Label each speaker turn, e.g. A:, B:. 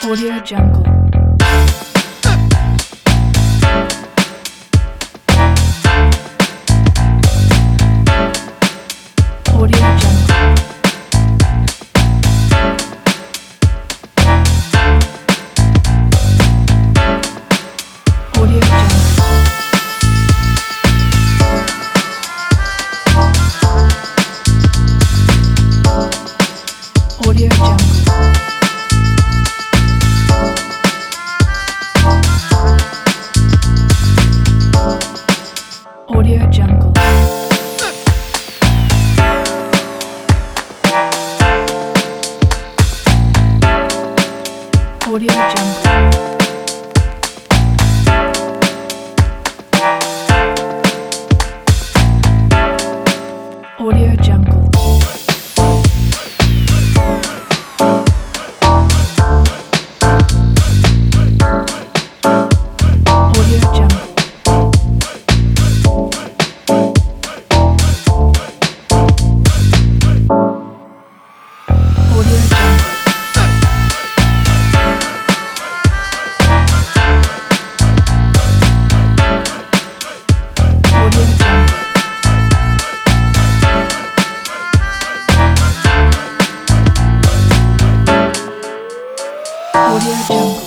A: Audio Jungle. Audio Jungle. Audio Jungle. Audio Jungle. Audio Jungle. Audio Jungle. Audio Jungle. Audio Jungle. Audio Jungle. Audio Jungle. Audio Jungle.